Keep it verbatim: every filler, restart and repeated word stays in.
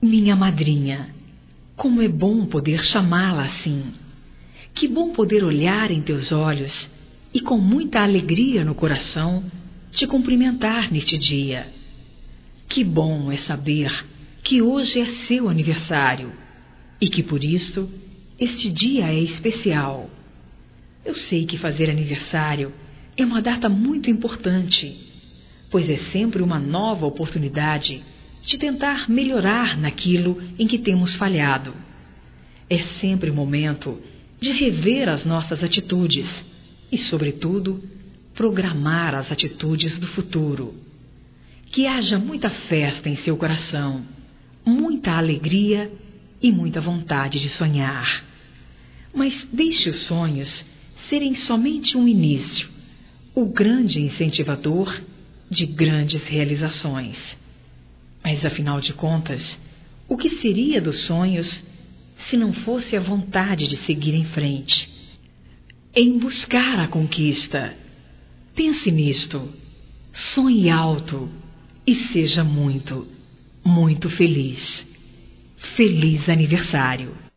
Minha madrinha, como é bom poder chamá-la assim. Que bom poder olhar em teus olhos e com muita alegria no coração te cumprimentar neste dia. Que bom é saber que hoje é seu aniversário e que por isso este dia é especial. Eu sei que fazer aniversário é uma data muito importante, pois é sempre uma nova oportunidade de tentar melhorar naquilo em que temos falhado. É sempre o momento de rever as nossas atitudes e, sobretudo, programar as atitudes do futuro. Que haja muita festa em seu coração, muita alegria e muita vontade de sonhar. Mas deixe os sonhos serem somente um início, o grande incentivador de grandes realizações. Mas, afinal de contas, o que seria dos sonhos se não fosse a vontade de seguir em frente, em buscar a conquista? Pense nisto, sonhe alto e seja muito, muito feliz. Feliz aniversário!